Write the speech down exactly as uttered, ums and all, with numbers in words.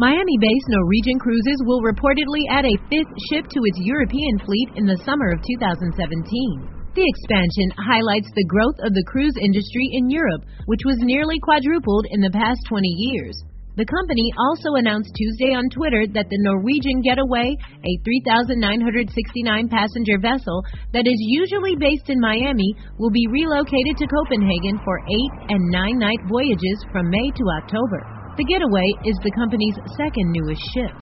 Miami-based Norwegian Cruises will reportedly add a fifth ship to its European fleet in the summer of two thousand seventeen. The expansion highlights the growth of the cruise industry in Europe, which was nearly quadrupled in the past twenty years. The company also announced Tuesday on Twitter that the Norwegian Getaway, a three thousand nine hundred sixty-nine passenger vessel that is usually based in Miami, will be relocated to Copenhagen for eight and nine night voyages from May to October. The Getaway is the company's second newest ship.